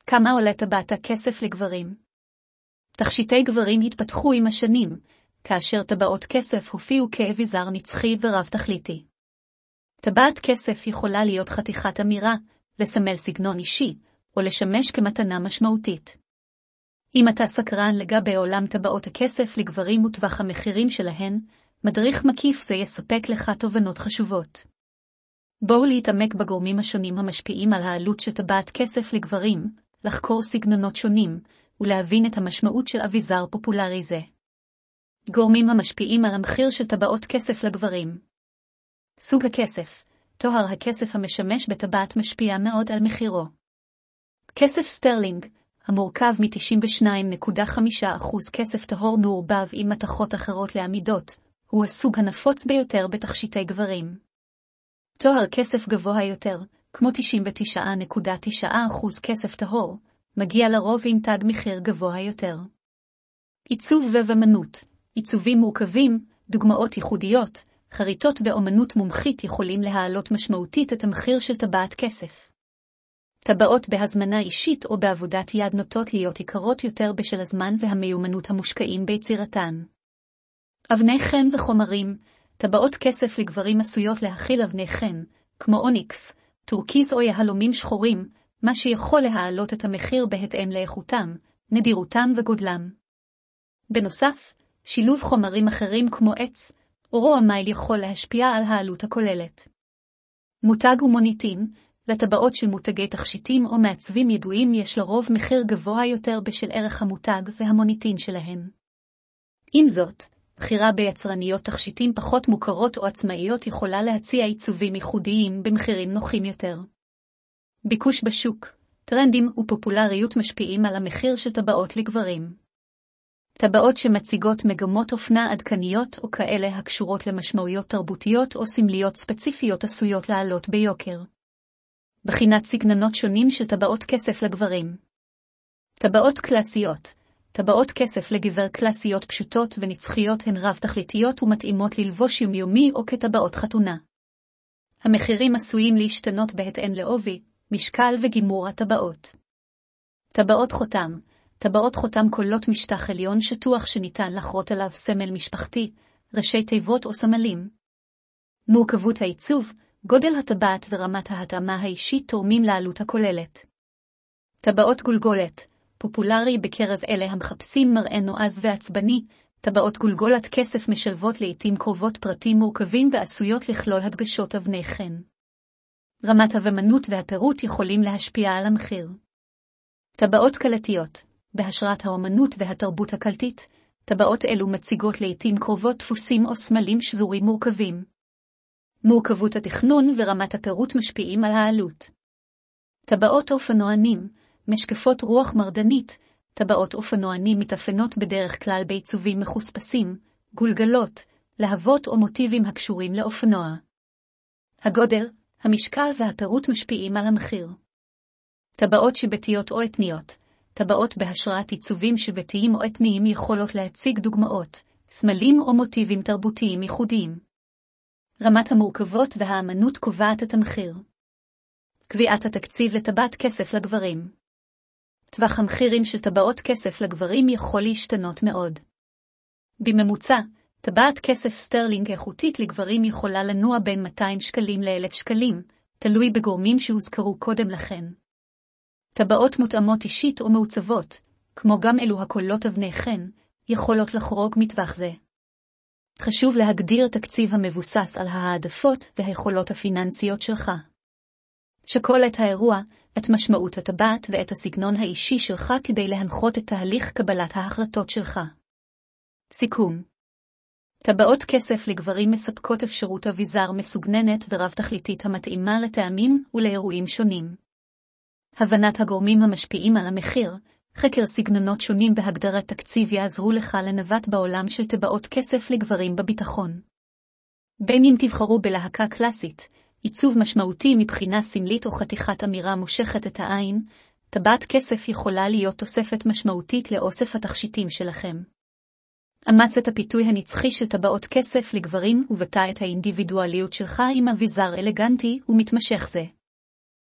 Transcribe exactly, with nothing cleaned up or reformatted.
כמה עולה טבעת הכסף לגברים? תכשיטי גברים התפתחו עם השנים, כאשר טבעות כסף הופיעו כאביזר נצחי ורב תכליתי. טבעת כסף יכולה להיות חתיכת אמירה, לסמל סגנון אישי, או לשמש כמתנה משמעותית. אם אתה סקרן לגבי עולם טבעות הכסף לגברים וטווח המחירים שלהן, מדריך מקיף זה יספק לך תובנות חשובות. בואו להתעמק בגורמים השונים המשפיעים על העלות של טבעת כסף לגברים, לחקור סגנונות שונים, ולהבין את המשמעות של אביזר פופולרי זה. גורמים המשפיעים על המחיר של טבעות כסף לגברים. סוג הכסף, טוהר הכסף המשמש בטבעת משפיע מאוד על מחירו. כסף סטרלינג, המורכב מ-תשעים ושתיים נקודה חמישה אחוז כסף טהור מעורבב עם מתכות אחרות לעמידות, הוא הסוג הנפוץ ביותר בתכשיטי גברים. טוהר כסף גבוה יותר, כמו תשעים ותשע נקודה תשע אחוז כסף טהור, מגיע לרוב עם תג מחיר גבוה יותר. עיצוב ואמנות, עיצובים מורכבים, דוגמאות ייחודיות, חריטות באמנות מומחית יכולים להעלות משמעותית את המחיר של טבעת כסף. טבעות בהזמנה אישית או בעבודת יד נוטות להיות יקרות יותר בשל הזמן והמיומנות המושקעים ביצירתן. אבני חן וחומרים, טבעות כסף לגברים עשויות להכיל אבני חן, כמו אוניקס, טורקיז או יהלומים שחורים, מה שיכול להעלות את המחיר בהתאם לאיכותם, נדירותם וגודלם. בנוסף, שילוב חומרים אחרים כמו עץ, אורו המייל יכול להשפיע על העלות הכוללת. מותג ומוניטין, לטבעות של מותגי תכשיטים או מעצבים ידועים יש לרוב מחיר גבוה יותר בשל ערך המותג והמוניטין שלהן. עם זאת, בחירה ביצרניות תכשיטים פחות מוכרות או עצמאיות יכולה להציע עיצובים ייחודיים במחירים נוחים יותר. ביקוש בשוק, טרנדים ופופולריות משפיעים על המחיר של טבעות לגברים. טבעות שמציגות מגמות אופנה עדכניות או כאלה הקשורות למשמעויות תרבותיות או סמליות ספציפיות עשויות לעלות ביוקר. בחינת סגנונות שונים של טבעות כסף לגברים. טבעות קלאסיות, טבעות כסף לגבר קלאסיות פשוטות ונצחיות הן רב תכליתיות ומתאימות ללבוש יומיומי או כטבעות חתונה. המחירים עשויים להשתנות בהתאם לעובי, משקל וגימור הטבעות. טבעות חותם, טבעות חותם כוללות משטח עליון שטוח שניתן לחרות עליו סמל משפחתי, ראשי תיבות או סמלים. מורכבות העיצוב, גודל הטבעת ורמת ההתאמה האישית תורמים לעלות הכוללת. טבעות גולגולת, פופולרי בקרב אלה המחפשים מראה נועז ועצבני, טבעות גולגולת כסף משלבות לעתים קרובות פרטים מורכבים ועשויות לכלול הדגשות אבני חן. רמת האמנות והפירוט יכולים להשפיע על המחיר. טבעות קלטיות, בהשראת האמנות והתרבות הקלטית, טבעות אלו מציגות לעתים קרובות דפוסים או סמלים שזורים מורכבים. מורכבות התכנון ורמת הפירוט משפיעים על העלות. טבעות אופנוענים, משקפות רוח מרדנית, טבעות אופנוענים מתאפיינות בדרך כלל בעיצובים מחוספסים, גולגלות, להבות או מוטיבים הקשורים לאופנוע. הגודל, המשקל והפירוט משפיעים על המחיר. טבעות שבטיות או אתניות, טבעות בהשראת עיצובים שבטיים או אתניים יכולות להציג דוגמאות, סמלים או מוטיבים תרבותיים ייחודיים. רמת המורכבות והאמנות קובעת את המחיר. קביעת התקציב לטבעת כסף לגברים. טווח המחירים של טבעות כסף לגברים יכול להשתנות מאוד. בממוצע, טבעת כסף סטרלינג איכותית לגברים יכולה לנוע בין מאתיים שקלים ל-אלף שקלים, תלוי בגורמים שהוזכרו קודם לכן. טבעות מותאמות אישית או מעוצבות, כמו גם אלו הכוללות אבני חן, יכולות לחרוג מטווח זה. חשוב להגדיר תקציב המבוסס על העדפות והיכולות הפיננסיות שלך. שקול את האירוע, את משמעות הטבעת ואת הסגנון האישי שלך כדי להנחות את תהליך קבלת ההחלטות שלך. סיכום. טבעות כסף לגברים מספקות אפשרות אביזר מסוגננת ורב תכליתית המתאימה לטעמים ולאירועים שונים. הבנת הגורמים המשפיעים על המחיר, חקר סגנונות שונים והגדרת תקציב יעזרו לך לנווט בעולם של טבעות כסף לגברים בביטחון. בין אם תבחרו בלהקה קלאסית, עיצוב משמעותי מבחינה סמלית או חתיכת אמירה מושכת את העין, טבעת כסף יכולה להיות תוספת משמעותית לאוסף התכשיטים שלכם. אמץ את הפיתוי הנצחי של טבעות כסף לגברים ובטא את האינדיבידואליות שלך עם אביזר אלגנטי ומתמשך זה.